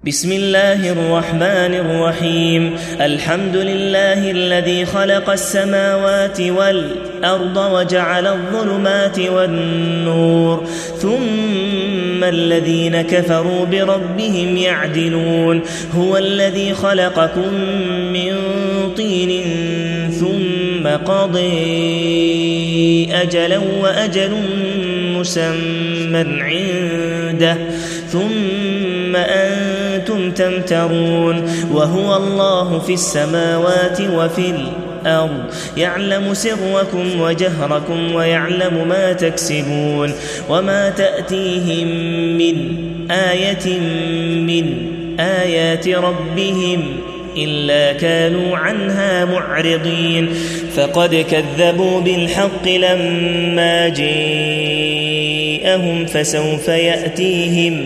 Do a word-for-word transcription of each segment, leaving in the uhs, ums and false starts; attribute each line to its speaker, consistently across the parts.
Speaker 1: بسم الله الرحمن الرحيم. الحمد لله الذي خلق السماوات والأرض وجعل الظلمات والنور ثم الذين كفروا بربهم يعدلون. هو الذي خلقكم من طين ثم قضي أجلا وأجل مسمى عنده ثم أنتم تمترون. وهو الله في السماوات وفي الأرض يعلم سركم وجهركم ويعلم ما تكسبون. وما تأتيهم من آية من آيات ربهم إلا كانوا عنها معرضين. فقد كذبوا بالحق لما جاءهم فسوف يأتيهم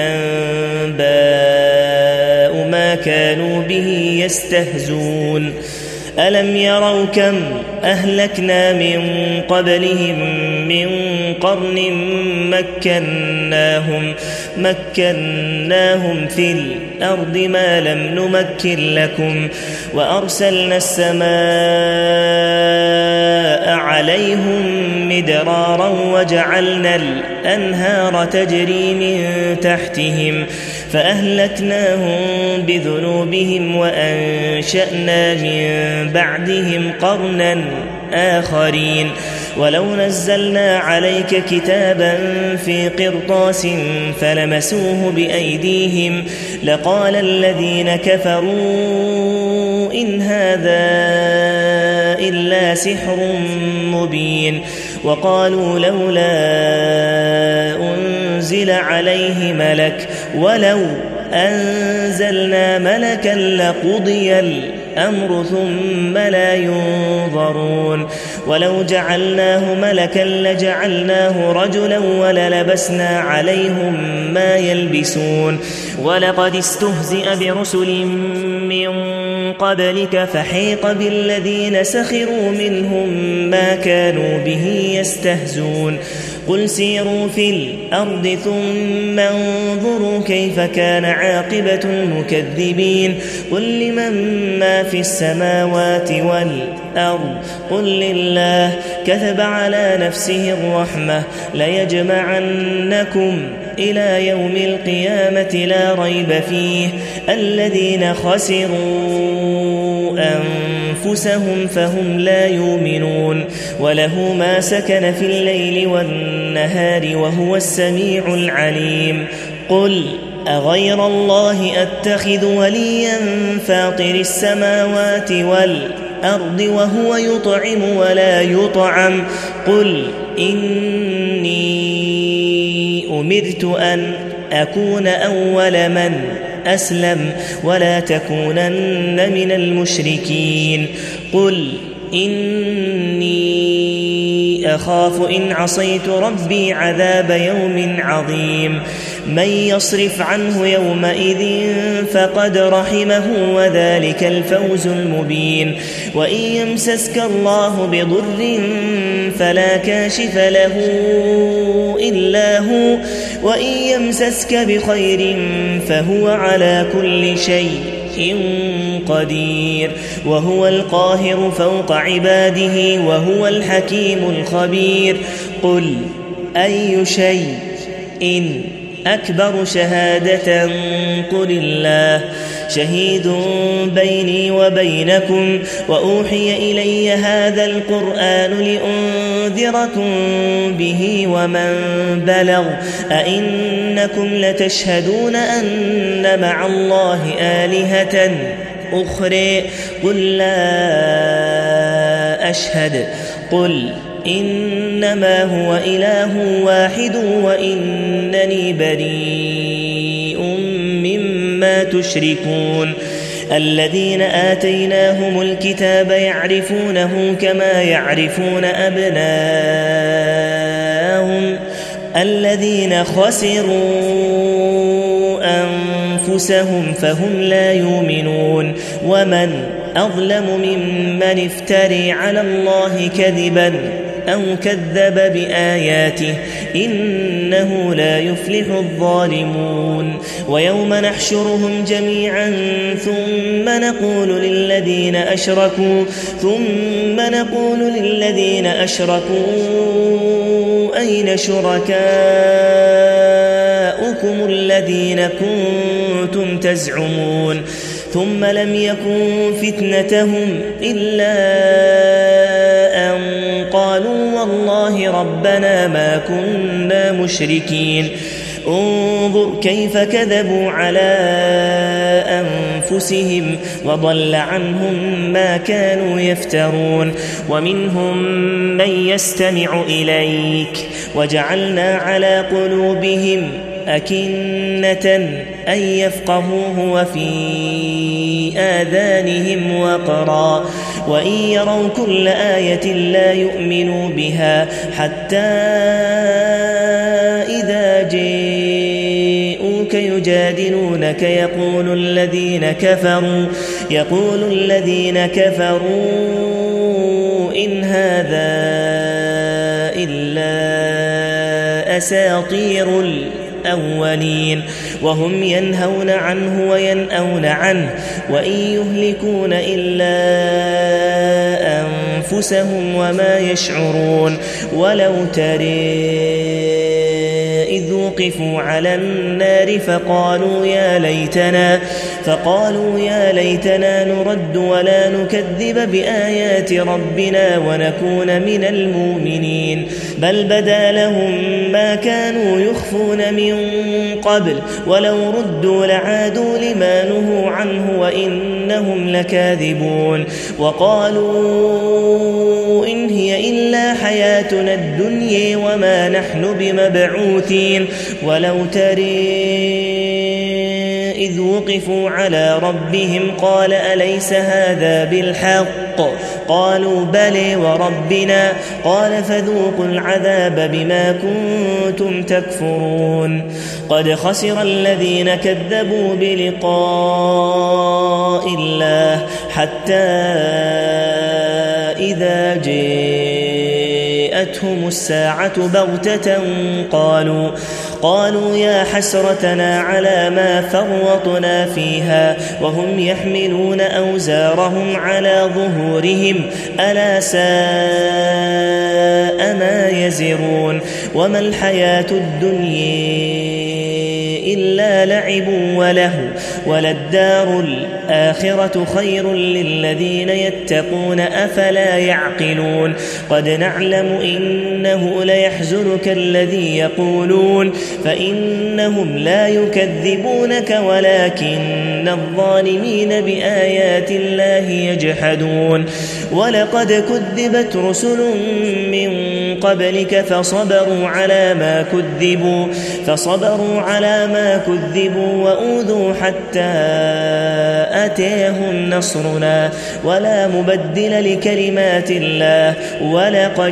Speaker 1: أنباء ما كانوا به يستهزون. ألم يروا كم أهلكنا من قبلهم من قرن مكناهم, مكناهم في الأرض ما لم نمكن لكم وأرسلنا السماء عليهم مدرارا وجعلنا الأنهار تجري من تحتهم فأهلكناهم بذنوبهم وأنشأنا من بعدهم قرنا آخرين. ولو نزلنا عليك كتابا في قرطاس فلمسوه بأيديهم لقال الذين كفروا إن هذا إلا سحر مبين. وقالوا لولا أنزل عليه ملك ولو أنزلنا ملكا لقضي الأمر ثم لا ينظرون. ولو جعلناه ملكا لجعلناه رجلا وللبسنا عليهم ما يلبسون. ولقد استهزئ برسل من قبلك فحيق بالذين سخروا منهم ما كانوا به يستهزون. قل سيروا في الأرض ثم انظروا كيف كان عاقبة المكذبين. قل لمن ما في السماوات والأرض قل لله كتب على نفسه الرحمة ليجمعنكم إلى يوم القيامة لا ريب فيه. الذين خسروا أنفسهم فهم لا يؤمنون. وله ما سكن في الليل والنهار وهو السميع العليم. قل أغير الله أتخذ وليا فاطر السماوات والأرض وهو يطعم ولا يطعم. قل إني أمرت أن أكون أول من أسلم ولا تكونن من المشركين. قل إني أخاف إن عصيت ربي عذاب يوم عظيم. من يصرف عنه يومئذ فقد رحمه وذلك الفوز المبين. وإن يمسسك الله بضر فلا كاشف له إلا هو وإن يمسسك بخير فهو على كل شيء قدير. وهو القاهر فوق عباده وهو الحكيم الخبير. قل أي شيء إن أكبر شهادة قل الله شهيد بيني وبينكم وأوحي إلي هذا القرآن لأنذركم به ومن بلغ أئنكم لتشهدون أن مع الله آلهة أخرى قل لا أشهد. قل إنما هو إله واحد وإنني بريء مما تشركون. الذين آتيناهم الكتاب يعرفونه كما يعرفون أبناءهم الذين خسروا أنفسهم فهم لا يؤمنون. ومن أظلم ممن افتري على الله كذبا أو كذب بآياته إنه لا يفلح الظالمون ويوم نحشرهم جميعا ثم نقول للذين أشركوا ثم نقول للذين أشركوا أين شركاؤكم الذين كنتم تزعمون ثم لم يكن فتنتهم إلا أن قالوا والله ربنا ما كنا مشركين انظر كيف كذبوا على أنفسهم وضل عنهم ما كانوا يفترون ومنهم من يستمع إليك وجعلنا على قلوبهم أكنة أن يفقهوه وفي آذانهم وقرا وإن يروا كل آية لا يؤمنوا بها حتى إذا جاءوك يجادلونك يقول الذين كفروا يقول الذين كفروا إن هذا إلا أساطير الأولين وهم ينهون عنه وينأون عنه وإن يهلكون إلا أنفسهم وما يشعرون ولو ترى إذ وقفوا على النار فقالوا يا ليتنا فقالوا يا ليتنا نرد ولا نكذب بآيات ربنا ونكون من المؤمنين بل بدا لهم ما كانوا يخفون من قبل ولو ردوا لعادوا لما نهوا عنه وإنهم لكاذبون وقالوا إن هي إلا حياتنا الدنيا وما نحن بمبعوثين ولو ترى إذ وقفوا على ربهم قال أليس هذا بالحق قالوا بلى وربنا قال فذوقوا العذاب بما كنتم تكفرون قد خسر الذين كذبوا بلقاء الله حتى إذا جاءتهم الساعة بغتة قالوا قالوا يا حسرتنا على ما فرطنا فيها وهم يحملون أوزارهم على ظهورهم ألا ساء ما يزرون وما الحياة الدنيا إلا لعب وله وللدار الآخرة خير للذين يتقون أفلا يعقلون قد نعلم إنه ليحزنك الذي يقولون فإنهم لا يكذبونك ولكن الظالمين بآيات الله يجحدون ولقد كذبت رسل من قبلك فصبروا على ما كذبوا فصبروا على ما كذبوا وأوذوا حتى أتاهم نصرنا ولا مبدل لكلمات الله ولقد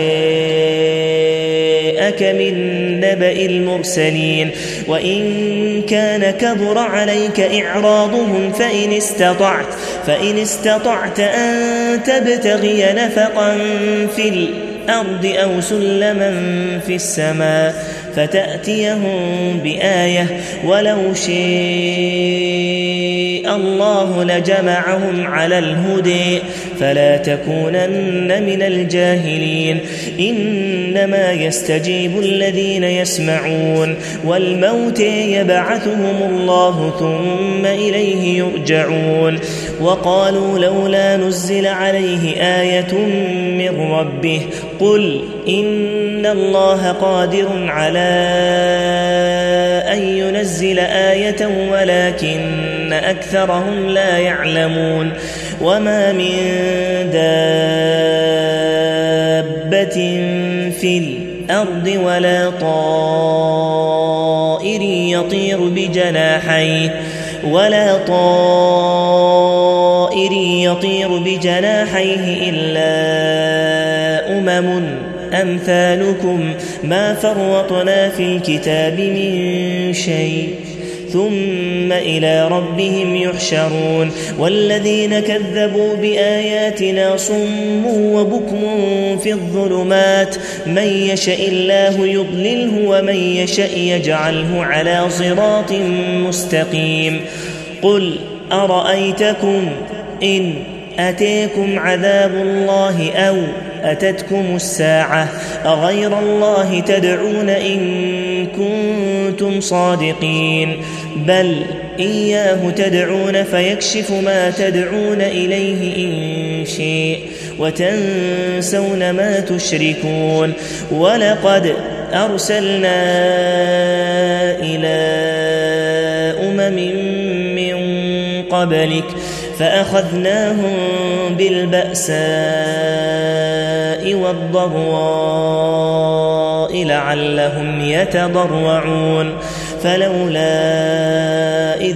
Speaker 1: جاءك من نبأ المرسلين وإن كان كبر عليك إعراضهم فإن استطعت فإن استطعت أن تبتغي نفقا في الأرض أو سلما في السماء فتأتيهم بآية ولو شاء الله لجمعهم على الهدى فلا تكونن من الجاهلين إنما يستجيب الذين يسمعون والموت يبعثهم الله ثم إليه يرجعون وقالوا لولا نزل عليه آية من ربه قل إن الله قادر على أن ينزل آية ولكن أكثرهم لا يعلمون وما من دابة في الأرض ولا طائر يطير بجناحيه ولا طائر يطير بجناحيه إلا أمم أمثالكم ما فرطنا في الكتاب من شيء ثم إلى ربهم يحشرون والذين كذبوا بآياتنا صم وبكم في الظلمات من يشاء الله يضلله ومن يشاء يجعله على صراط مستقيم قل أرأيتكم إن أتيكم عذاب الله أو أتتكم الساعة أغير الله تدعون إن كنتم صادقين بل إياه تدعون فيكشف ما تدعون إليه إن شيء وتنسون ما تشركون ولقد أرسلنا إلى أمم من قبلك فأخذناهم بالبأساء والضراء لعلهم يتضرعون فلولا إذ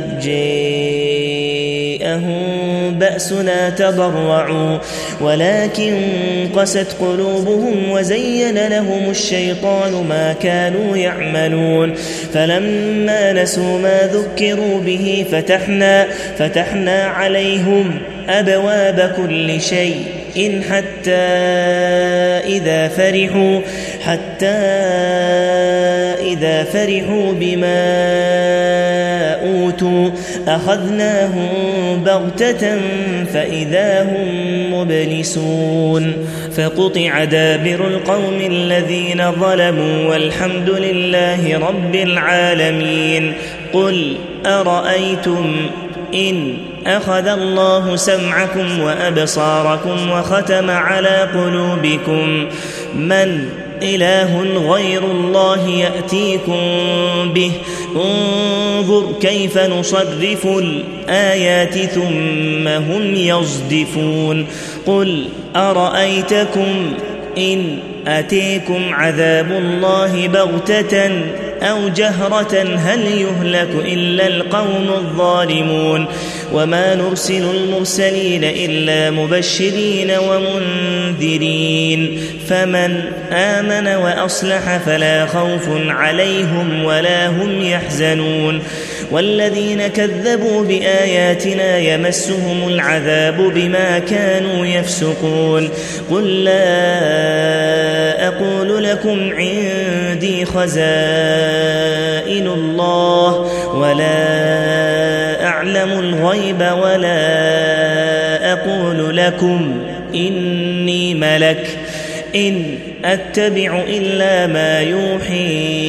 Speaker 1: جاءهم بأسنا تضرعوا ولكن قست قلوبهم وزين لهم الشيطان ما كانوا يعملون فلما نسوا ما ذكروا به فتحنا, فتحنا عليهم أبواب كل شيء إن حتى إذا فرحوا حتى إذا فرحوا بما أوتوا أخذناهم بغتة فإذا هم مبلسون فقطع دابر القوم الذين ظلموا والحمد لله رب العالمين قل أرأيتم إن أخذ الله سمعكم وأبصاركم وختم على قلوبكم من إله غير الله يأتيكم به انظر كيف نصرف الآيات ثم هم يصدفون قل أرأيتكم إن أتيكم عذاب الله بغتة أو جهرة هل يهلك إلا القوم الظالمون وما نرسل المرسلين إلا مبشرين ومنذرين فمن آمن وأصلح فلا خوف عليهم ولا هم يحزنون والذين كذبوا بآياتنا يمسهم العذاب بما كانوا يفسقون قل لا أقول لكم عندي خزائن الله ولا أعلم الغيب ولا أقول لكم إني ملك إن أتبع إلا ما يوحي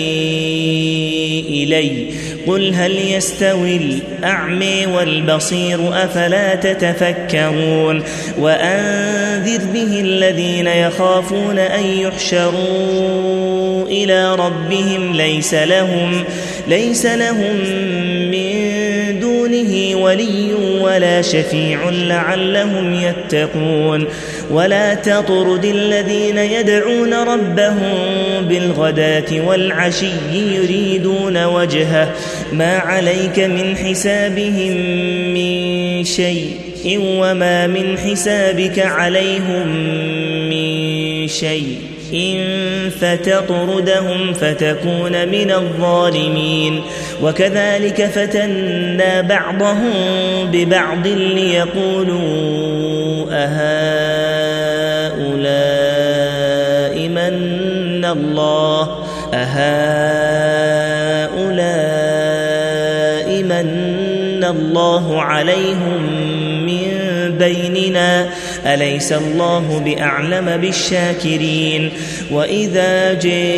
Speaker 1: إلي قل هل يستوي الأعمى والبصير أفلا تتفكرون وأنذر به الذين يخافون أن يحشروا إلى ربهم ليس لهم, ليس لهم من دونه ولي ولا شفيع لعلهم يتقون ولا تطرد الذين يدعون ربهم بالغداة والعشي يريدون وجهه ما عليك من حسابهم من شيء وما من حسابك عليهم من شيء إن فتطردهم فتكون من الظالمين وكذلك فتنا بعضهم ببعض ليقولوا أهؤلاء من الله أهؤلاء من الله عليهم من بيننا أليس الله بأعلم بالشاكرين وإذا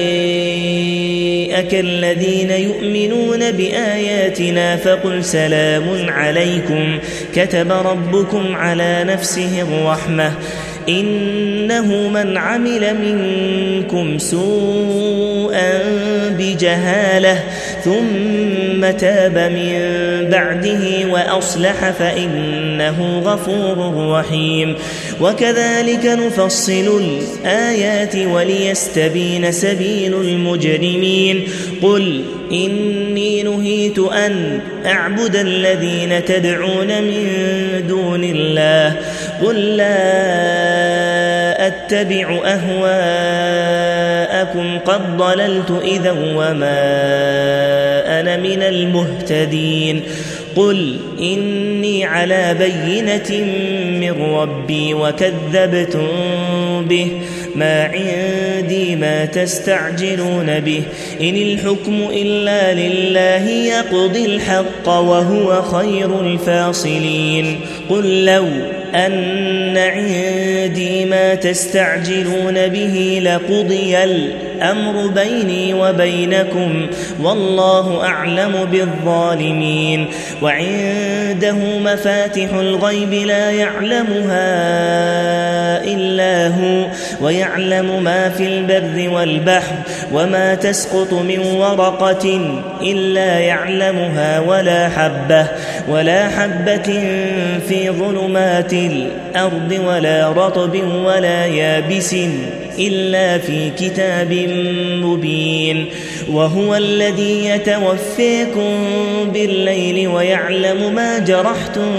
Speaker 1: جاءك الذين يؤمنون بآياتنا فقل سلام عليكم كتب ربكم على نفسه الرحمة إنه من عمل منكم سوءا بجهالة ثم تاب من بعده وأصلح فإنه غفور رحيم وكذلك نفصل الآيات وليستبين سبيل المجرمين قل إني نهيت أن أعبد الذين تدعون من دون الله قل لا أتبع أهواءكم قد ضللت إذا وما أنا من المهتدين. قل إني على بينة من ربي وكذبتم به، ما عندي ما تستعجلون به، إن الحكم إلا لله يقضي الحق وهو خير الفاصلين. قل لو أن عندي ما تستعجلون به لقضي الأمر بيني وبينكم والله أعلم بالظالمين. وعنده مفاتح الغيب لا يعلمها إلا هو، ويعلم ما في البر والبحر، وما تسقط من ورقة إلا يعلمها، ولا حبة ولا حبة في ظلمات الأرض ولا رطب ولا يابس إلا في كتاب مبين. وهو الذي يتوفيكم بالليل ويعلم ما جرحتم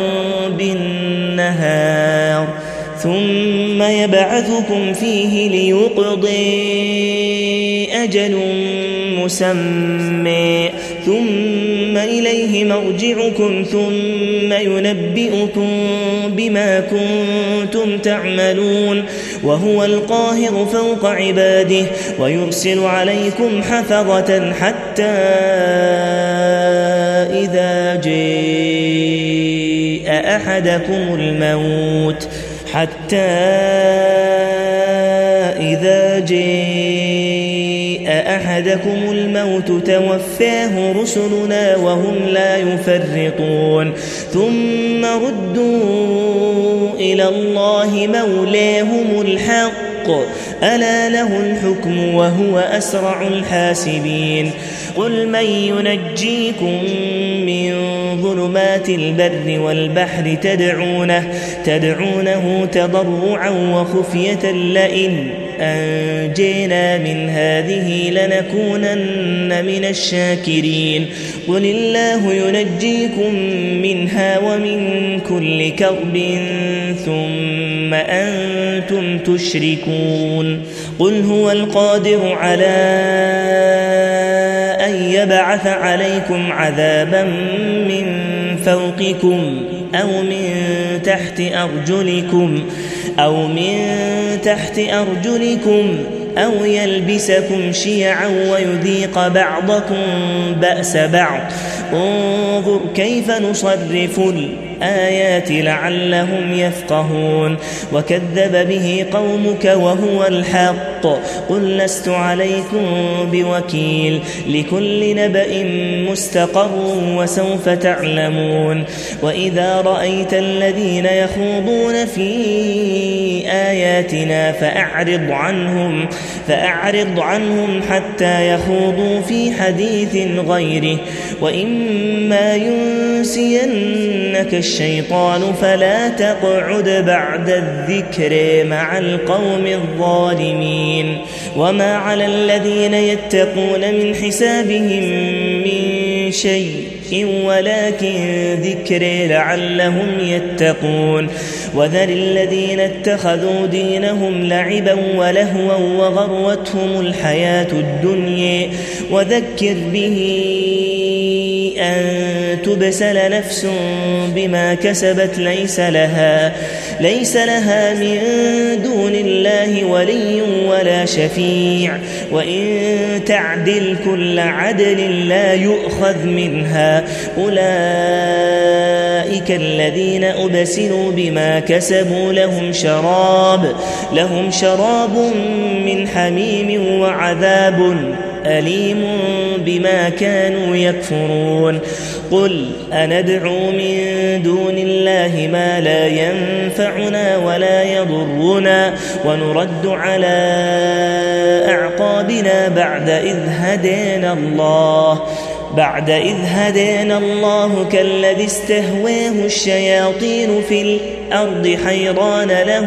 Speaker 1: بالنهار، ثم يبعثكم فيه ليقضي أجل مسمى، ثم إليه مرجعكم ثم ينبئكم بما كنتم تعملون. وهو القاهر فوق عباده ويرسل عليكم حفظة حتى إذا جاء أحدكم الموت حتى إذا جاء أحدكم الموت توفاه رسلنا وهم لا يفرطون، ثم ردوا إلى الله مولاهم الحق ألا له الحكم وهو أسرع الحاسبين. قل من ينجيكم من ظلمات البر والبحر تدعونه, تدعونه تضرعا وخفية لئن أنجينا من هذه لنكونن من الشاكرين. قل الله ينجيكم منها ومن كل كرب ثم أنتم تشركون. قل هو القادر على أن يبعث عليكم عذابا من فوقكم أو من تحت أرجلكم أو من تحت أرجلكم أو يلبسكم شيعا ويذيق بعضكم بأس بعض. انظر كيف نصرف الآيات لعلهم يفقهون. وكذب به قومك وهو الحق. قل لست عليكم بوكيل لكل نبأ مستقر وسوف تعلمون. وإذا رأيت الذين يخوضون في آياتنا فأعرض عنهم فأعرض عنهم حتى يخوضوا في حديث غيره. وإما ينسينك الشيطان فلا تقعد بعد الذكر مع القوم الظالمين. وما على الذين يتقون من حسابهم من شيء ولكن ذكر لعلهم يتقون. وذر الذين اتخذوا دينهم لعبا ولهوا وغرتهم الحياة الدنيا وذكر به أن تبسل نفس بما كسبت ليس لها ليس لها من دون الله ولي ولا شفيع. وإن تعدل كل عدل لا يؤخذ منها. أولئك الذين أبسلوا بما كسبوا لهم شراب لهم شراب من حميم وعذاب أليم بما كانوا يكفرون. قل أندعو من دون الله ما لا ينفعنا ولا يضرنا ونرد على أعقابنا بعد إذ هدانا الله بعد إذ هدانا الله كالذي استهواه الشياطين في الأرض حيران له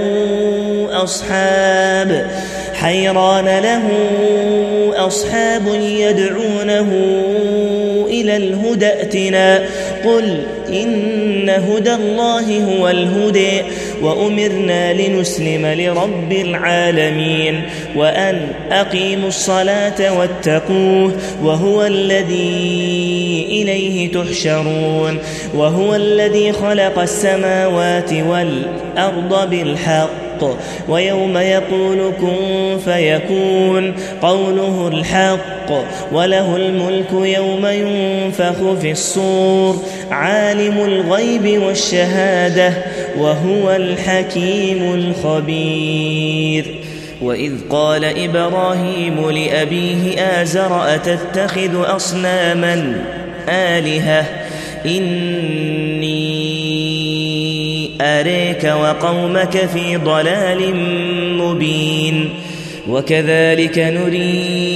Speaker 1: أصحاب حيران له أصحاب يدعونه إلى الهدى ائتنا. قل إن هدى الله هو الهدى وأمرنا لنسلم لرب العالمين وأن أقيموا الصلاة واتقوه وهو الذي إليه تحشرون وهو الذي خلق السماوات والأرض بالحق ويوم يقول كن فيكون قوله الحق وله الملك يوم ينفخ في الصور عالم الغيب والشهادة وهو الحكيم الخبير. وإذ قال إبراهيم لأبيه آزر أتتخذ أصناما آلهة إني أريك وقومك في ضلال مبين. وكذلك نري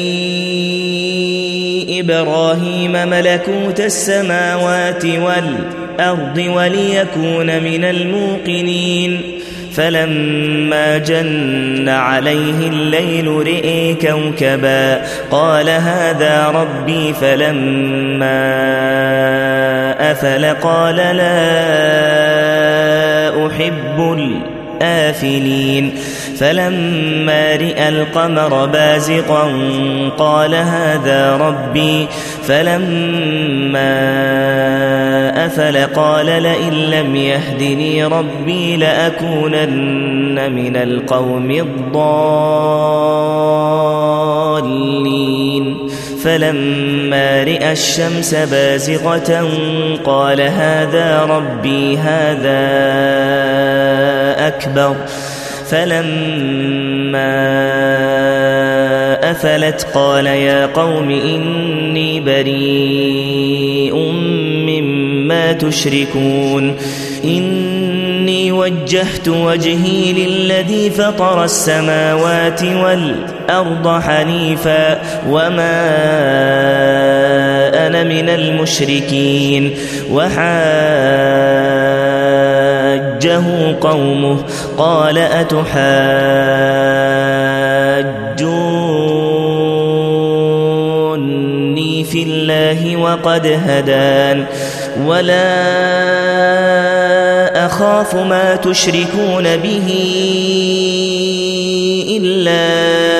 Speaker 1: إبراهيم ملكوت السماوات والأرض وليكون من الموقنين فلما جن عليه الليل رئي كوكبا قال هذا ربي فلما أفل قال لا أحب الآفلين فلما رئى القمر بازغا قال هذا ربي فلما أفل قال لئن لم يهدني ربي لأكونن من القوم الضالين فلما رئى الشمس بازغة قال هذا ربي هذا أكبر فلما أفلت قال يا قوم إني بريء مما تشركون إني وجهت وجهي للذي فطر السماوات والأرض حنيفا وما أنا من المشركين وحاجه قومه قال أتحاجوني في الله وقد هدان ولا أخاف ما تشركون به إلا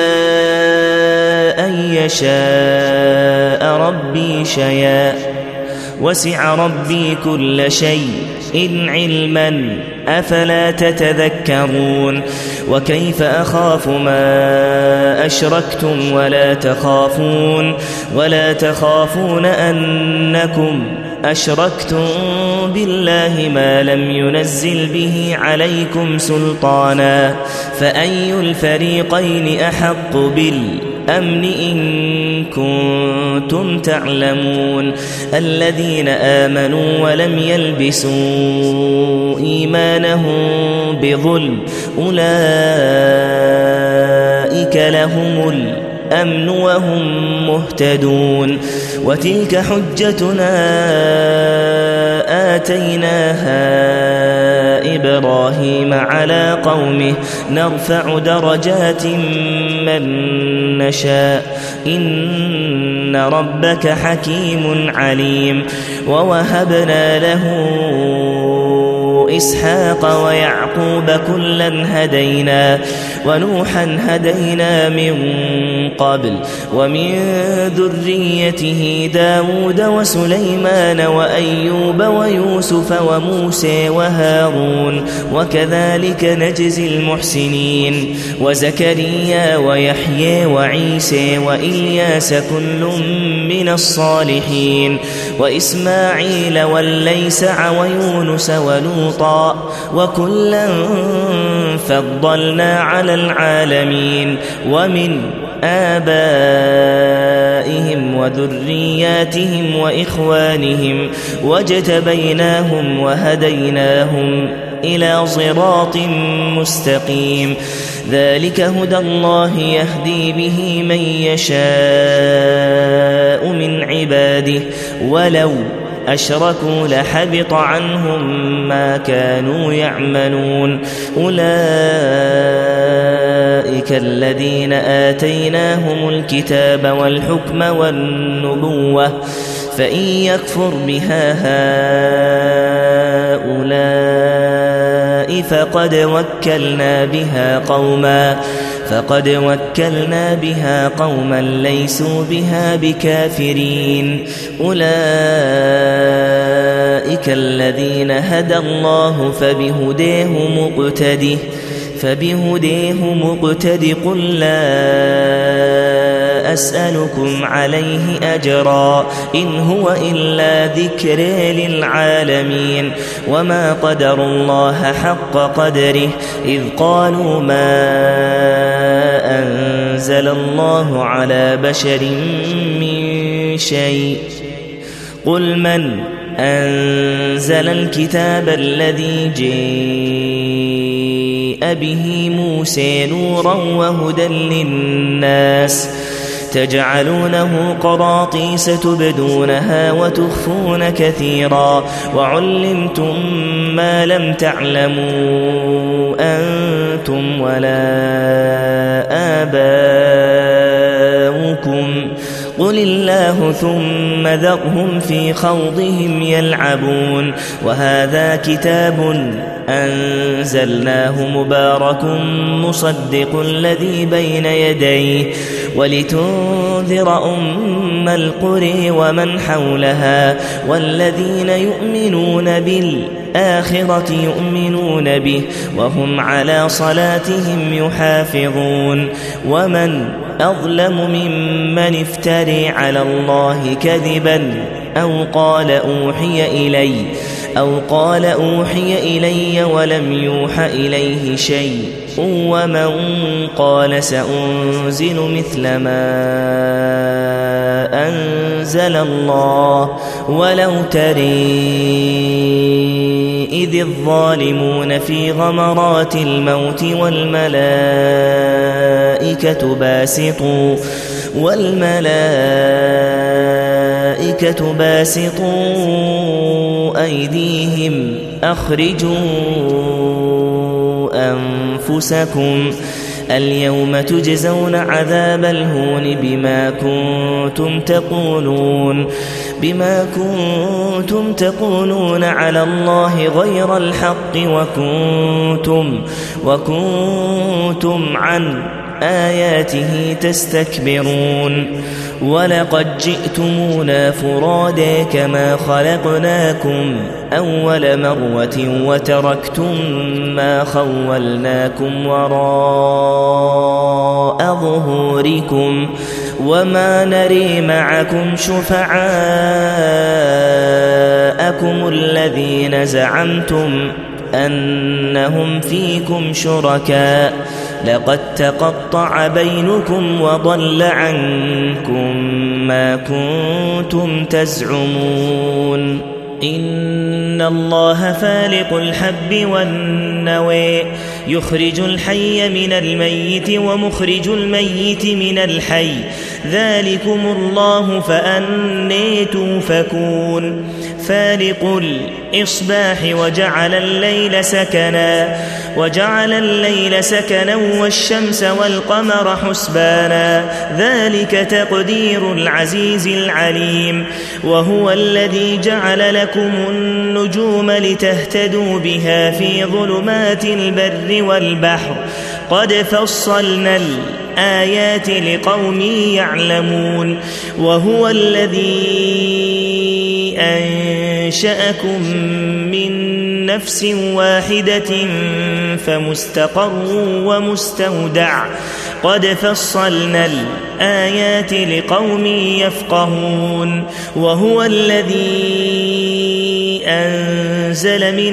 Speaker 1: أن يشاء ربي شيئا وسع ربي كل شيء إن علما أفلا تتذكرون وكيف أخاف ما أشركتم ولا تخافون ولا تخافون أنكم أشركتم بالله ما لم ينزل به عليكم سلطانا فأي الفريقين أحق بالأمن إن كنتم تعلمون الذين آمنوا ولم يلبسوا إيمانهم بظلم أولئك لهم الأمن وهم مهتدون وتلك حجتنا آتيناها إبراهيم على قومه نرفع درجات من نشاء إن ربك حكيم عليم ووهبنا له إسحاق ويعقوب كلا هدينا ونوحا هدينا من قبل ومن ذريته داود وسليمان وأيوب ويوسف وموسى وهارون وكذلك نجزي المحسنين وزكريا ويحيى وعيسى وإلياس كل من الصالحين وإسماعيل والليسع ويونس ولوطا وكلا فضلنا على العالمين ومن آبائهم وذرياتهم وإخوانهم واجتبيناهم وهديناهم إلى صراط مستقيم ذلك هدى الله يهدي به من يشاء من عباده ولو أشركوا لحبط عنهم ما كانوا يعملون أولئك الذين آتيناهم الكتاب والحكم والنبوة فإن يكفر بها هؤلاء فقد وكلنا بها قوما فقد وكلنا بها قوما ليسوا بها بكافرين أولئك الذين هدى الله فبهديه مقتده فبهديه مقتد قل لا أسألكم عليه أجرا إن هو إلا ذكر للعالمين وما قدروا الله حق قدره إذ قالوا ما أنزل الله على بشر من شيء قل من أنزل الكتاب الذي جاء به موسى نورا وهدى للناس تجعلونه قراطيس تبدونها وتخفون كثيرا وعلمتم ما لم تعلموا أنتم ولا آباؤكم قل الله ثم ذرهم في خوضهم يلعبون وهذا كتاب أنزلناه مبارك مصدق الذي بين يديه ولتنذر أم القرى ومن حولها والذين يؤمنون بالآخرة يؤمنون به وهم على صلاتهم يحافظون ومن أظلم ممن افتري على الله كذبا أو قال أوحي إلي أو قال أوحي إلي ولم يوحى إليه شيء ومن قال سأنزل مثل ما أنزل الله ولو تري إذ الظالمون في غمرات الموت والملائكة باسطوا والملائكة باسطوا أيديهم أخرجوا أنفسكم اليوم تجزون عذاب الهون بما كنتم تقولون بما كنتم تقولون على الله غير الحق وكنتم وكنتم عن آياته تستكبرون ولقد جئتمونا فرادا كما خلقناكم أول مرة وتركتم ما خولناكم وراء ظهوركم وما نري معكم شفعاءكم الذين زعمتم أنهم فيكم شركاء لقد تقطع بينكم وضل عنكم ما كنتم تزعمون إن الله فالق الحب والنوى يخرج الحي من الميت ومخرج الميت من الحي ذلكم الله فأنى توفكون فالق الإصباح وجعل الليل سكنا وجعل الليل سكنا والشمس والقمر حسبانا ذلك تقدير العزيز العليم وهو الذي جعل لكم النجوم لتهتدوا بها في ظلمات البر والبحر قد فصلنا الآيات لقوم يعلمون وهو الذي أنشأكم من نفس واحدة فمستقر ومستودع قد فصلنا الآيات لقوم يفقهون وهو الذي أنزل من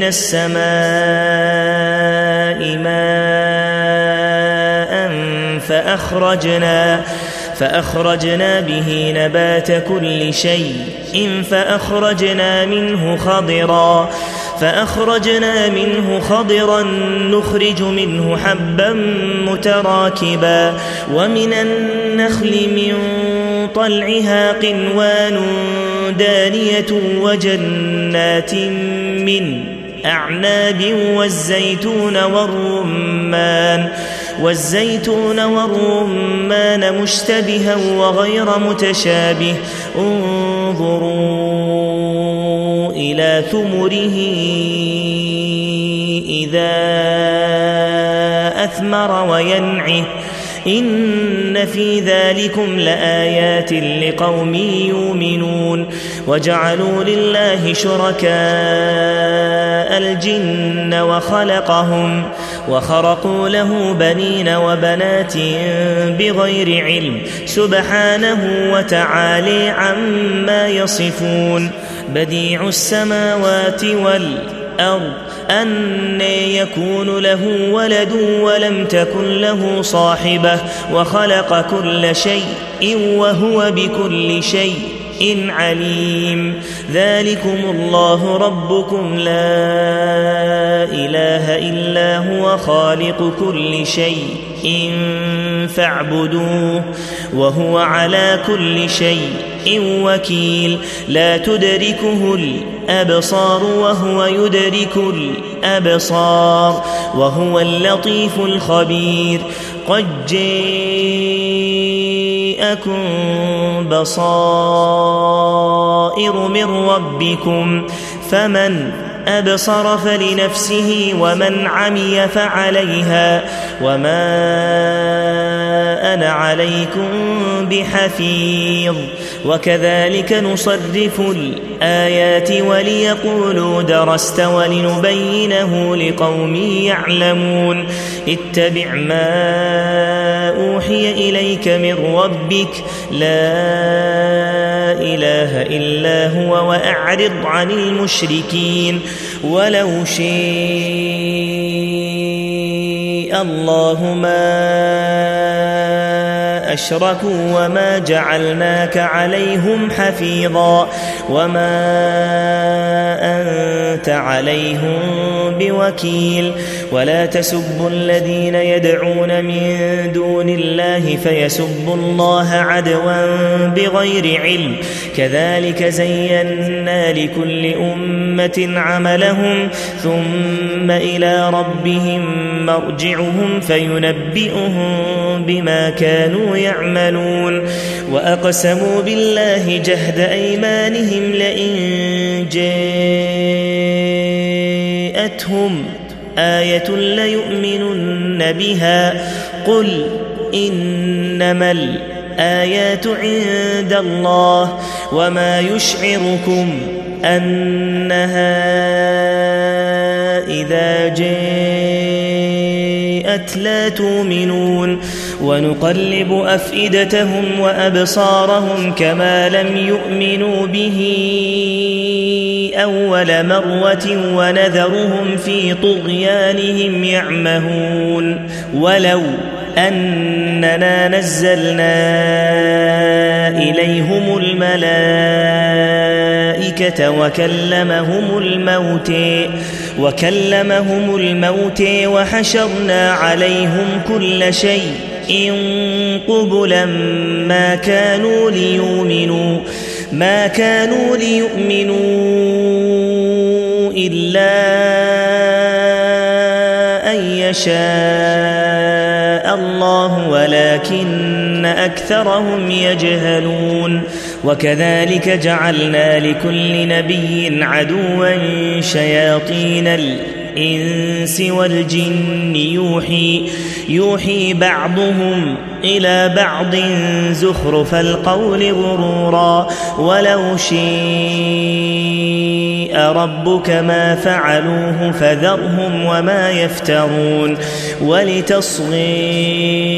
Speaker 1: السماء ماء فأخرجنا فأخرجنا به نبات كل شيء فأخرجنا منه خضرا فأخرجنا منه خضرا نخرج منه حبا متراكبا ومن النخل من طلعها قنوان دانية وجنات من أعناب والزيتون والرمان والزيتون والرمان مشتبها وغير متشابه انظروا إلى ثمره إذا أثمر وينعه إن في ذلكم لآيات لقوم يؤمنون وجعلوا لله شركاء الجن وخلقهم وخرقوا له بنين وبنات بغير علم سبحانه وتعالى عما يصفون بديع السماوات والأرض أنى يكون له ولد ولم تكن له صاحبة وخلق كل شيء وهو بكل شيء إن عليم ذلكم الله ربكم لا إله إلا هو خالق كل شيء إن فاعبدوه وهو على كل شيء وكيل لا تدركه الأبصار وهو يدرك الأبصار وهو اللطيف الخبير قد جاءكم بصائر من ربكم فمن أبصر فلنفسه ومن عمي فعليها وما أنا عليكم بحفيظ وكذلك نصرف الآيات وليقولوا درست ولنبينه لقوم يعلمون اتبع ما أوحي إليك من ربك لا إله إلا هو وأعرض عن المشركين ولو شاء الله ما أشركوا وما جعلناك عليهم حفيظا وما أنت عليهم بوكيل ولا تسبوا الذين يدعون من دون الله فيسبوا الله عدوا بغير علم كذلك زينا لكل أمة عملهم ثم إلى ربهم مرجعهم فينبئهم بما كانوا يعملون وأقسموا بالله جهد أيمانهم لئن جاءتهم آية ليؤمنن بها قل إنما الآيات عند الله وما يشعركم أنها إذا جاءت لا تؤمنون ونقلب أفئدتهم وأبصارهم كما لم يؤمنوا به أول مرة ونذرهم في طغيانهم يعمهون ولو أننا نزلنا إليهم الملائكة وكلمهم الموت وكلمهم الموت وحشرنا عليهم كل شيء إن قبلا ما كانوا ليؤمنوا ما كانوا ليؤمنوا إلا أن يشاء الله ولكن أكثرهم يجهلون وكذلك جعلنا لكل نبي عدوا شياطين الإنس والجن يوحي يوحي بعضهم إلى بعض زخرف القول غرورا ولو شاء ربك ما فعلوه فذرهم وما يفترون ولتصغي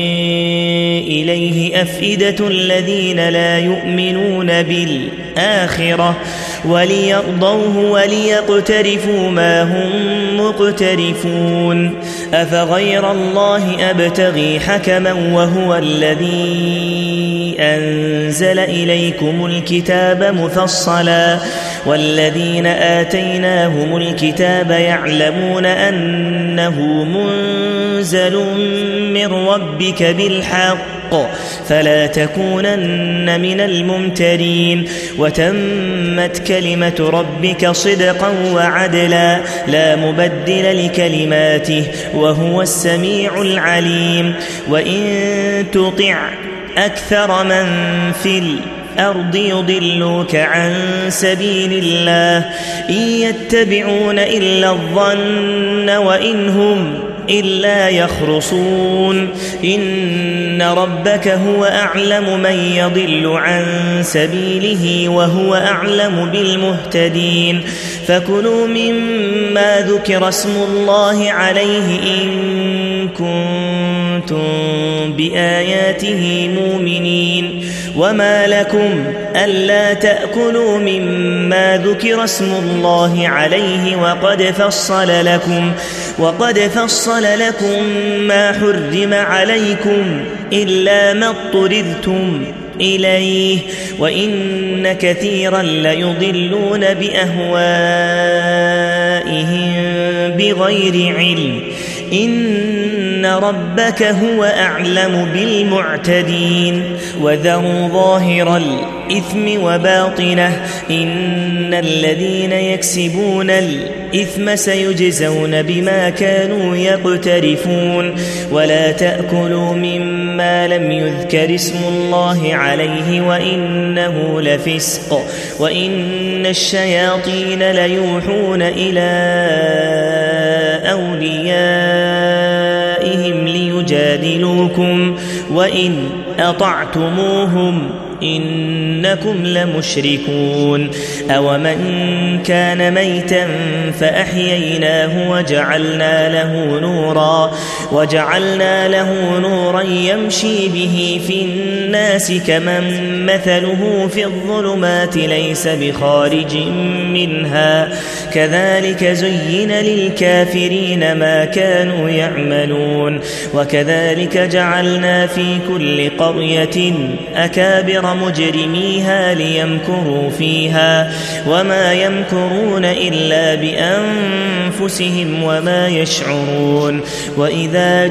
Speaker 1: إليه أفئدة الذين لا يؤمنون بالآخرة وليرضوه وليقترفوا ما هم مقترفون أفغير الله أبتغي حكما وهو الذي أنزل إليكم الكتاب مفصلا والذين آتيناهم الكتاب يعلمون أنه منزل من ربك بالحق فلا تكونن من الممترين وتمت كلمة ربك صدقا وعدلا لا مبدل لكلماته وهو السميع العليم وإن تطع أكثر من في الأرض يضلوك عن سبيل الله إن يتبعون إلا الظن وإن هم إلا يخرصون إن ربك هو أعلم من يضل عن سبيله وهو أعلم بالمهتدين فكلوا مما ذكر اسم الله عليه إن كنتم بآياته مؤمنين وما لكم ألا تأكلوا مما ذكر اسم الله عليه وقد فصل لكم وقد فصل لكم ما حرم عليكم إلا ما اضطررتم إليه وإن كثيرا ليضلون بأهوائهم بغير علم إن ربك هو أعلم بالمعتدين وذروا ظاهر الإثم وباطنه إن الذين يكسبون الإثم سيجزون بما كانوا يقترفون ولا تأكلوا مما لم يذكر اسم الله عليه وإنه لفسق وإن الشياطين ليوحون إلى أوليائهم ليجادلوكم وإن أطعتموهم إنكم لمشركون أومن كان ميتا فأحييناه وجعلنا له نورا وجعلنا له نورا يمشي به في الناس كمن مثله في الظلمات ليس بخارج منها كذلك زين للكافرين ما كانوا يعملون وكذلك جعلنا في كل قرية أكابر مجرميها ليمكروا فيها وما يمكرون إلا بأنفسهم وما يشعرون وإذا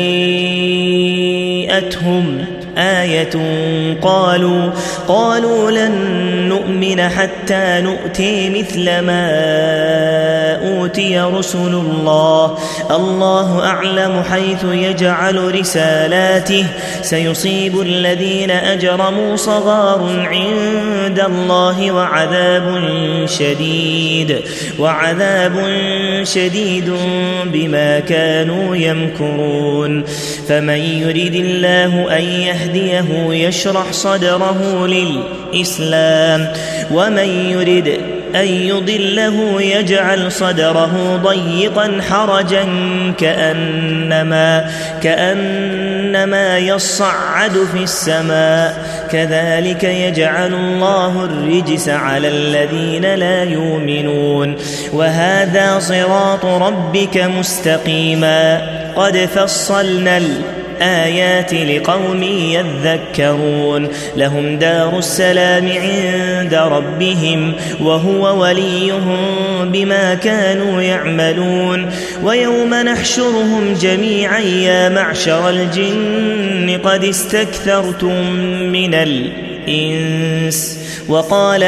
Speaker 1: جيءتهم آية قالوا قالوا لن نؤمن حتى نؤتي مثل ما أوتي رسل الله الله أعلم حيث يجعل رسالاته سيصيب الذين أجرموا صغار عند الله وعذاب شديد وعذاب شديد بما كانوا يمكرون فمن يريد الله أن يهديه يشرح صدره للإسلام ومن يرد أن يضله يجعل صدره ضيقا حرجا كأنما, كأنما يصعد في السماء كذلك يجعل الله الرجس على الذين لا يؤمنون وهذا صراط ربك مستقيما قد فصلنا الآيات لقوم يذكرون لهم دار السلام عند ربهم وهو وليهم بما كانوا يعملون ويوم نحشرهم جميعا يا معشر الجن قد استكثرتم من الإنس وقال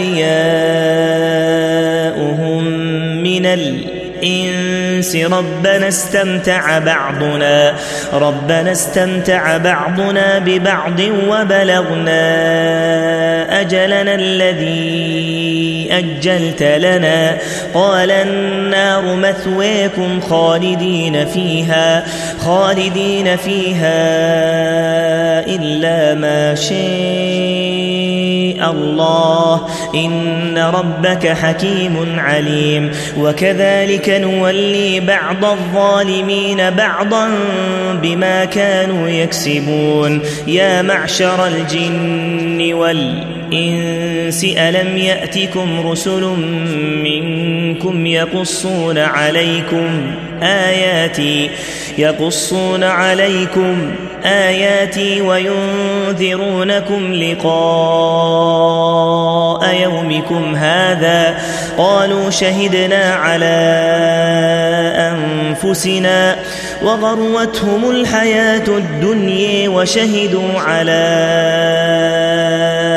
Speaker 1: أولياؤهم من الإنس الإنس ربنا استمتع بعضنا ربنا استمتع بعضنا ببعض وبلغنا أجلنا الذي أجلت لنا قال النار مثواكم خالدين فيها خالدين فيها إلا ما شاء الله إن ربك حكيم عليم وكذلك نولي بعض الظالمين بعضا بما كانوا يكسبون يا معشر الجن والإنس ألم يأتكم رسل منكم يقصون عليكم آياتي يقصون عليكم آياتي وينذرونكم لقاء يومكم هذا قالوا شهدنا على أنفسنا وغرتهم الحياة الدنيا وشهدوا على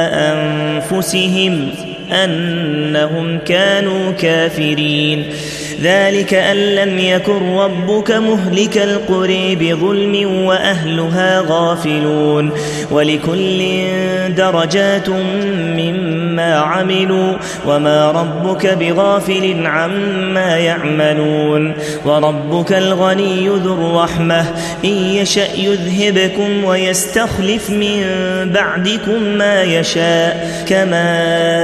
Speaker 1: أنفسهم أنهم كانوا كافرين ذلك أن لم يكن ربك مهلك القرى بظلم وأهلها غافلون ولكل درجات مما عملوا وما ربك بغافل عما يعملون وربك الغني ذو الرحمة إن يشأ يذهبكم ويستخلف من بعدكم ما يشاء كما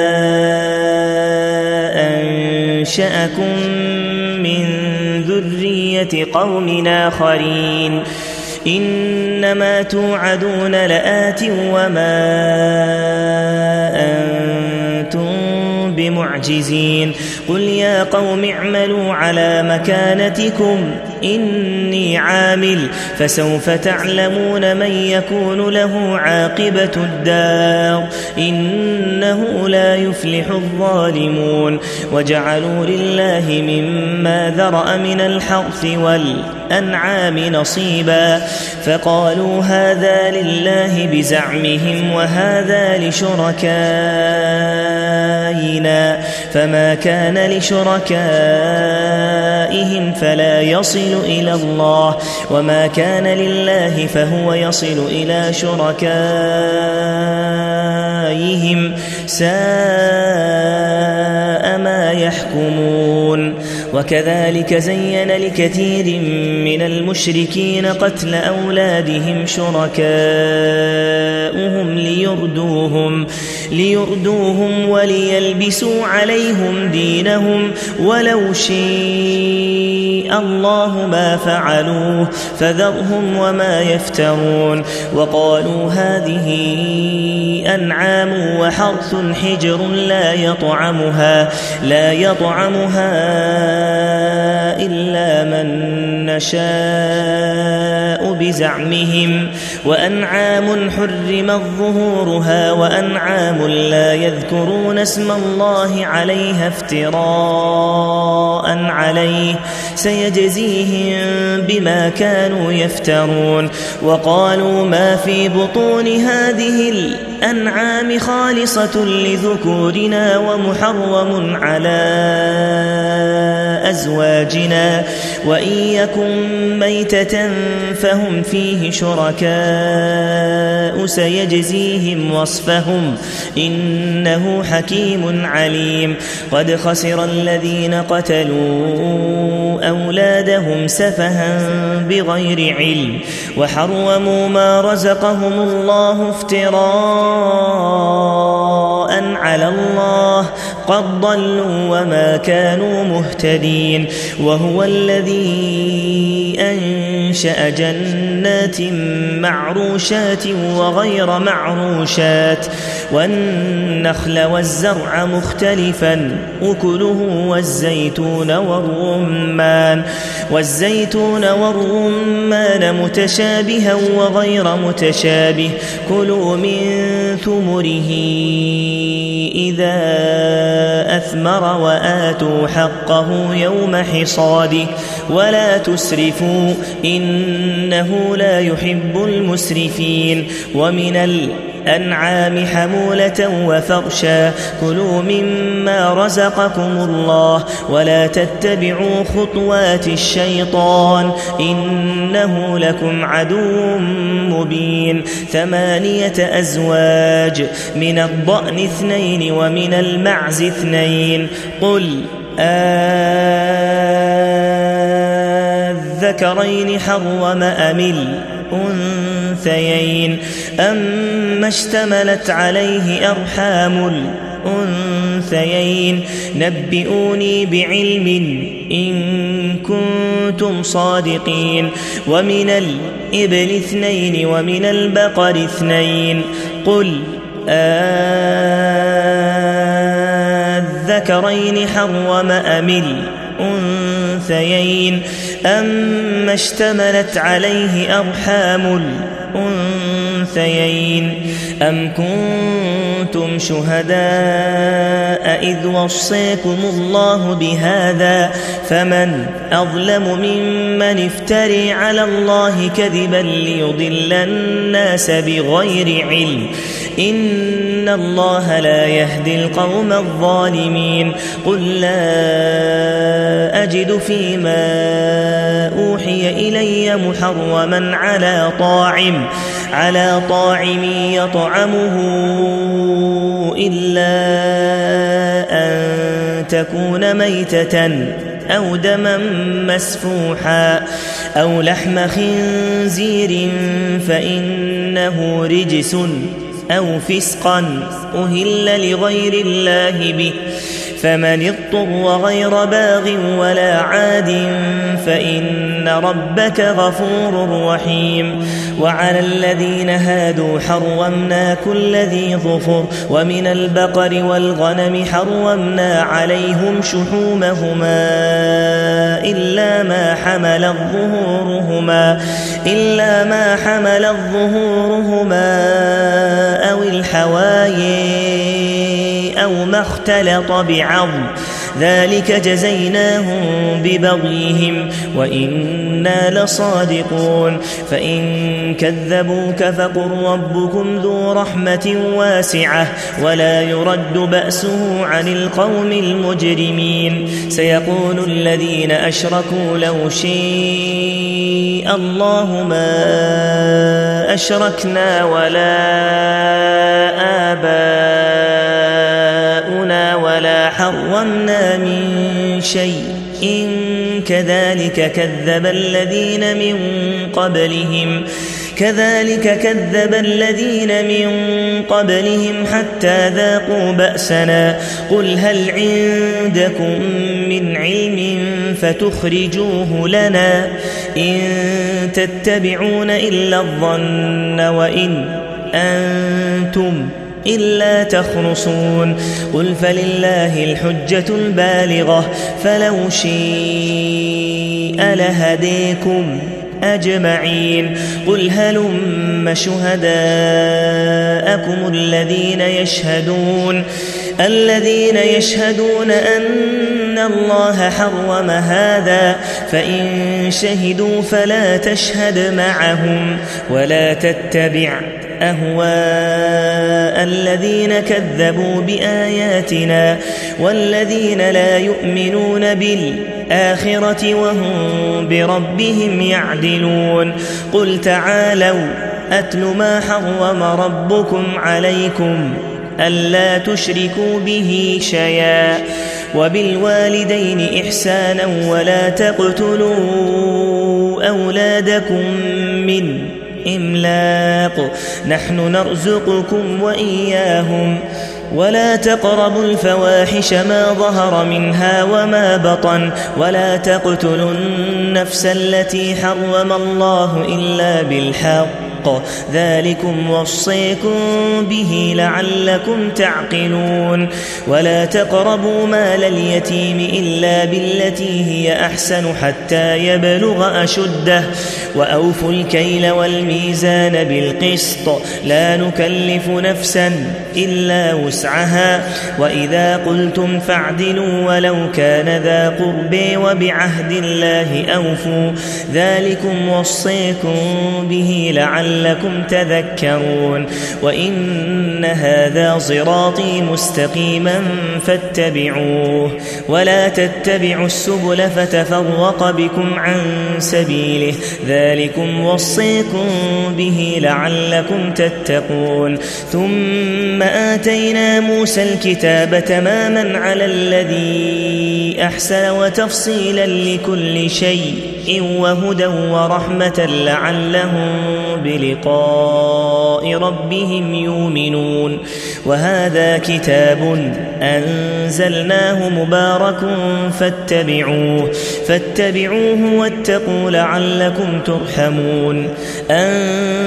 Speaker 1: أنشأكم من ذرية قوم آخرين إنما توعدون لآت وما أنتم بمعجزين قل يا قوم اعملوا على مكانتكم إني عامل فسوف تعلمون من يكون له عاقبة الدار إنه لا يفلح الظالمون وجعلوا لله مما ذرأ من الحرث والأنعام نصيبا فقالوا هذا لله بزعمهم وهذا لشركائنا فما كان لشركائهم فلا يصل إلى الله وما كان لله فهو يصل إلى شركائهم ساء ما يحكمون وكذلك زين لكثير من المشركين قتل أولادهم شركاؤهم ليردوهم, ليردوهم وليلبسوا عليهم دينهم ولو شاء الله ما فعلوه فذرهم وما يفترون وقالوا هذه أنعام وحرث حجر لا يطعمها لا يطعمها إلا من نشاء بزعمهم وأنعام حرمت ظهورها وأنعام لا يذكرون اسم الله عليها افتراء عليه سيجزيهم بما كانوا يفترون وقالوا ما في بطون هذه الأنعام خالصة لذكورنا ومحرم على أزواجنا وإن يكن ميتة فهم فيه شركاء سيجزيهم وصفهم إنه حكيم عليم قد خسر الذين قتلوا أولادهم سفها بغير علم وحرموا ما رزقهم الله افتراء على الله قد ضلوا وما كانوا مهتدين وهو الذي أنشأ جنات معروشات وغير معروشات والنخل والزرع مختلفا أكله والزيتون والرمان والزيتون والرمان متشابها وغير متشابه كلوا من ثمره إذا أثمر وآتوا حقه يوم حصاده ولا تسرفوا إنه لا يحب المسرفين ومن الأنعام حمولة وفرشا كلوا مما رزقكم الله ولا تتبعوا خطوات الشيطان إنه لكم عدو مبين ثمانية أزواج من الضأن اثنين ومن المعز اثنين قل أذكرين حرم أم الأنثيين أما اشتملت عليه أرحام الأنثيين نبئوني بعلم إن كنتم صادقين ومن الإبل اثنين ومن البقر اثنين قل أذكرين حرم أم الأنثيين أما اشتملت عليه أرحام الأنثيين أم كنتم شهداء إذ وصيكم الله بهذا فمن أظلم ممن افتري على الله كذبا ليضل الناس بغير علم إن الله لا يهدي القوم الظالمين قل لا أجد فيما أوحي إلي محرما على طاعم على طاعم يطعمه إلا أن تكون ميتة أو دما مسفوحا أو لحم خنزير فإنه رجس أو فسقا أهل لغير الله به فمن اضطر غير باغ ولا عاد فإن ربك غفور رحيم. وعلى الذين هادوا حرمنا كل ذي ظفر ومن البقر والغنم حرمنا عليهم شحومهما إلا ما حملت ظهورهما إلا ما حملت ظهورهما أو الحوايا أو ما اختلط بعظم ذلك جزيناهم ببغيهم وإنا لصادقون. فإن كذبوك فقل ربكم ذو رحمة واسعة ولا يرد بأسه عن القوم المجرمين. سيقول الذين أشركوا لو شاء الله ما أشركنا ولا آباؤنا ولا حرمنا من شيء إن كذلك كذب الذين من قبلهم كذلك كذب الذين من قبلهم حتى ذاقوا بأسنا. قل هل عندكم من علم فتخرجوه لنا إن تتبعون إلا الظن وإن أنتم إلا تخرصون. قل فلله الحجة البالغة فلو شاء لهديكم أجمعين. قل هلم شهداءكم الذين يشهدون الذين يشهدون أن الله حرم هذا فإن شهدوا فلا تشهد معهم ولا تتبع أهواء الذين كذبوا بآياتنا والذين لا يؤمنون بالآخرة وهم بربهم يعدلون. قل تعالوا أتل ما حرم ربكم عليكم ألا تشركوا به شيئا وبالوالدين إحسانا ولا تقتلوا أولادكم من إملاق نحن نرزقكم وإياهم ولا تقربوا الفواحش ما ظهر منها وما بطن ولا تقتلوا النفس التي حرم الله إلا بالحق ذلكم وصيكم به لعلكم تعقلون. ولا تقربوا مال اليتيم إلا بالتي هي أحسن حتى يبلغ أشده وأوفوا الكيل والميزان بالقسط لا نكلف نفسا إلا وسعها وإذا قلتم فاعدلوا ولو كان ذا قرب وبعهد الله أوفوا ذلكم وصيكم به لعلكم لعلكم تذكرون. وإن هذا صراطي مستقيما فاتبعوه ولا تتبعوا السبل فتفرق بكم عن سبيله ذلكم وصيكم به لعلكم تتقون. ثم آتينا موسى الكتاب تماما على الذي أحسن وتفصيلا لكل شيء وهدى ورحمة لعلهم بلقاء ربهم يؤمنون. وهذا كتاب أنزلناه مبارك فاتبعوه فاتبعوه واتقوا لعلكم ترحمون. أن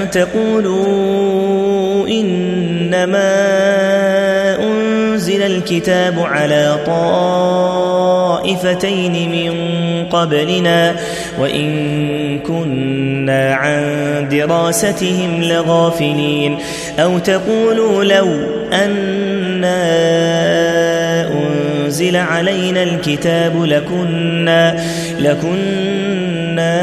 Speaker 1: تقولوا إنما أنزل الكتاب على طائفتين من قبلنا وإن كنا عن دراستهم لغافلين. أو تقولوا لو أنا أنزل علينا الكتاب لكنا لكنا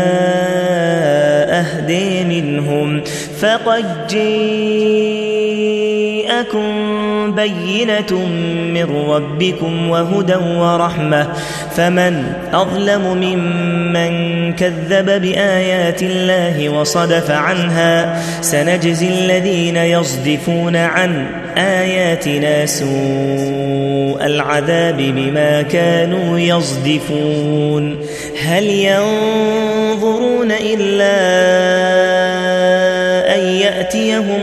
Speaker 1: أهدي منهم فقد جاءكم تأتيكم بينة من ربكم وهدى ورحمة فمن أظلم ممن كذب بآيات الله وصدف عنها سنجزي الذين يصدفون عن آياتنا سوء العذاب بما كانوا يصدفون هل ينظرون إلا أن يأتيهم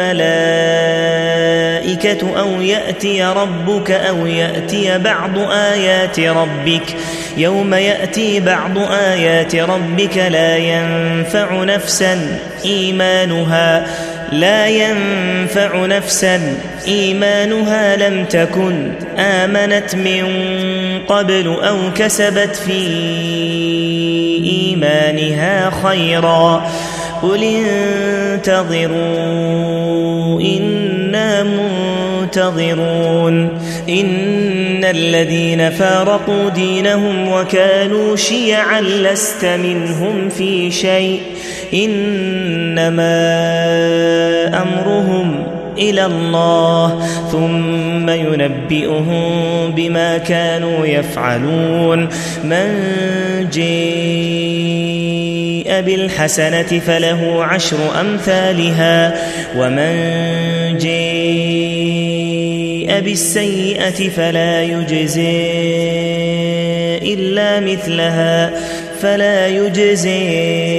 Speaker 1: الملائكة أو يأتي ربك أو يأتي بعض آيات ربك يوم يأتي بعض آيات ربك لا ينفع نفسا إيمانها لا ينفع نفسا إيمانها لم تكن آمنت من قبل أو كسبت في إيمانها خيرا قل انتظروا إنا منتظرون إن الذين فارقوا دينهم وكانوا شيعا لست منهم في شيء إنما أمرهم إلى الله ثم ينبئهم بما كانوا يفعلون من جاء بالحسنة فله عشر أمثالها ومن جاء بالسيئة فلا يجزي إلا مثلها فلا يجزي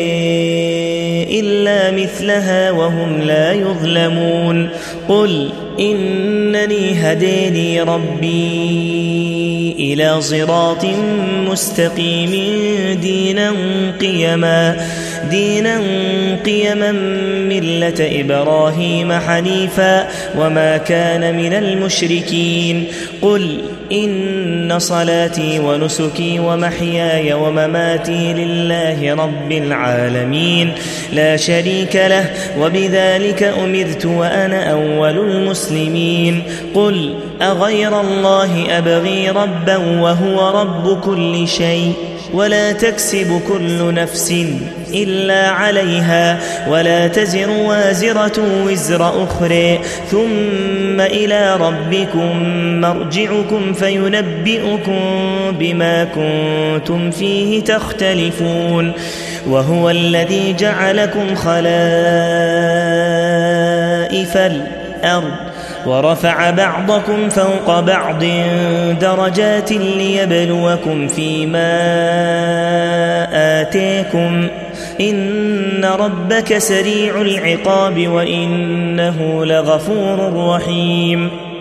Speaker 1: إلا مثلها وهم لا يظلمون قل إنني هداني ربي إلى صراط مستقيم دينا قيما دينا قيما ملة إبراهيم حنيفا وما كان من المشركين قل إن صلاتي ونسكي ومحياي ومماتي لله رب العالمين لا شريك له وبذلك أمرت وأنا أول المسلمين قل أغير الله أبغي ربا وهو رب كل شيء ولا تكسب كل نفس إلا عليها ولا تزر وازرة وزر أخرى ثم إلى ربكم مرجعكم فينبئكم بما كنتم فيه تختلفون وهو الذي جعلكم خلائف الأرض ورفع بعضكم فوق بعض درجات ليبلوكم فيما آتيكم إن ربك سريع العقاب وإنه لغفور رحيم